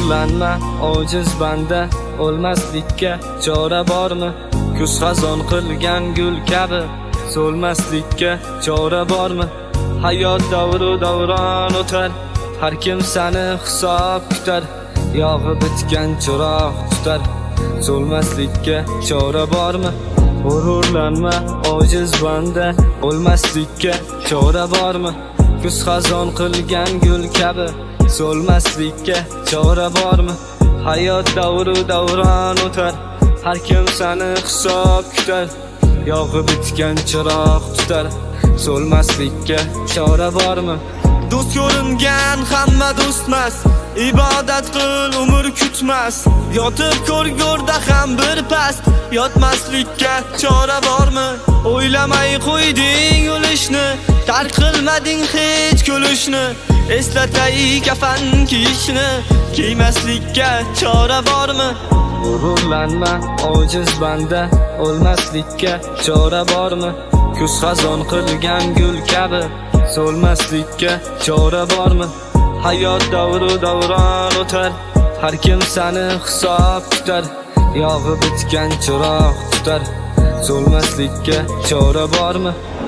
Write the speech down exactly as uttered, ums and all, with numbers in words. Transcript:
G'ururlanma ojiz banda, o'lmaslikka chora bormi? Kuz xazon qilgan gul kabi so'lmaslikka chora bormi? Hayot davru davron o'tar, har kim seni hisob kutar. Yog'i bitgan chiroq tutar, so'lmaslikka chora bormi? G'ururlanma ojiz banda, o'lmaslikka chora bormi? Kuz xazon qilgan gul kabi so'lmaslikka chora bormi? Hayot davru davron o'tar, har kim seni hisob kutar. Yog'i bitgan chiroq tutar, so'lmaslikka chora bormi? Do'st ko'ringan hamma do'stmas, ibodat qil umr kutmas. Yotib ko'rgorda ham bir past, yotmaslikka chora bormi? O'ylamay qo'yding o'lishni, tark qilmading hech kulishni. Eslatay kafan kiyishni, kiymaslikka chora bormi? G'ururlanma ojiz banda, o'lmaslikka chora bormi? Kuz xazon qilgan gul kabi so'lmaslikka chora bormi? Hayot davru davron o'tar, har kim seni hisob kutar. Yog'i bitgan chiroq tutar, so'lmaslikka chora bormi?